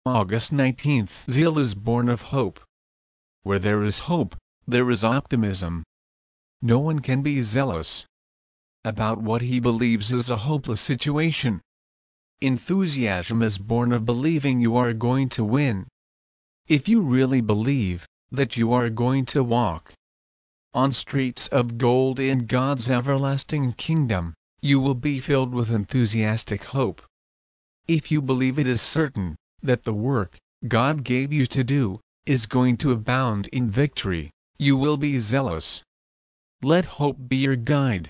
August 19th. Zeal is born of hope. Where there is hope, there is optimism. No one can be zealous about what he believes is a hopeless situation. Enthusiasm is born of believing you are going to win. If you really believe that you are going to walk on streets of gold in God's everlasting kingdom, you will be filled with enthusiastic hope. If you believe it is certain that the work God gave you to do is going to abound in victory, you will be zealous. Let hope be your guide.